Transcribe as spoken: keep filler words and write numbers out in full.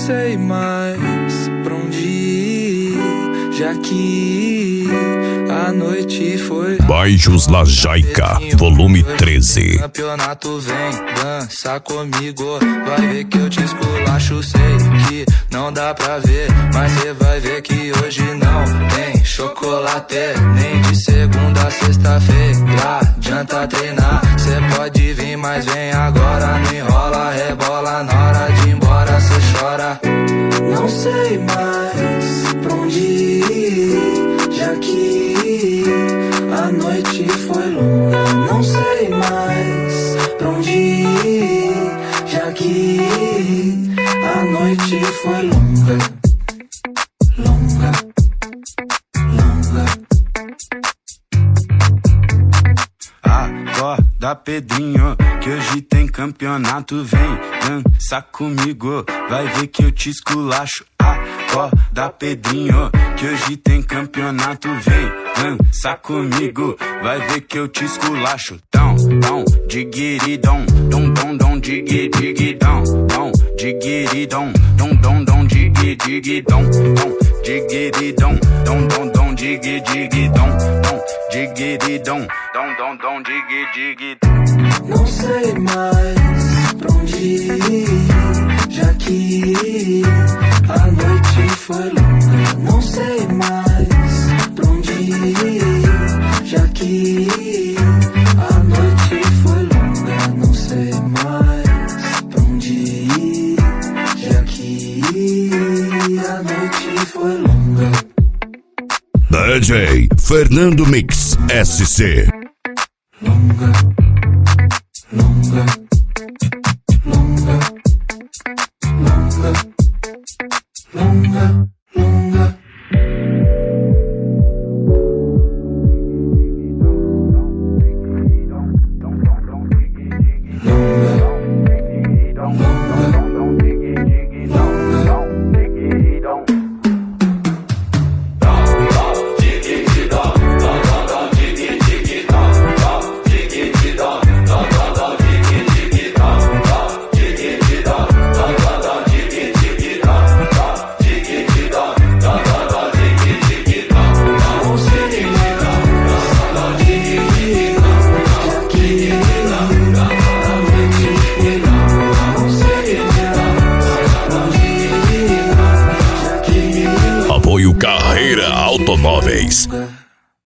sei mais pra onde ir, já que a noite foi. Baixos La Jaica, volume treze. Campeonato vem, dança comigo, vai ver que eu te esculacho. Sei que não dá pra ver, mas cê vai ver que hoje não tem chocolate. Nem de segunda a sexta-feira adianta treinar. Cê pode vir, mas vem agora. Não enrola, rebola, na hora de ir embora cê chora. Não sei mais pra onde ir, já que a noite foi longa. Não sei mais pra onde ir, já que a noite foi longa. Longa, longa. Acorda, Pedrinho, que hoje tem campeonato. Vem dança comigo, vai ver que eu te esculacho. Acorda, Pedrinho, que hoje tem campeonato. Vem dança comigo, vai ver que eu te esculacho. Dão, dão, diguiridão, dom, dom, dom, digui, digidão, dom, diguiridão, dom, dom, dom, digui, digidão, dom, diguiridão, dom, dom, dom, digui, digidão, dom, diguiridão, dom, dom, dom, digui, digidão. Não sei mais pra onde ir, já que a noite foi longa. Não sei mais pra onde ir, já que a noite foi longa. Não sei mais pra onde ir, já que a noite foi longa. D J Fernando Mix S C. Longa, longa, longa, longa, longa, longa. Carreira Automóveis.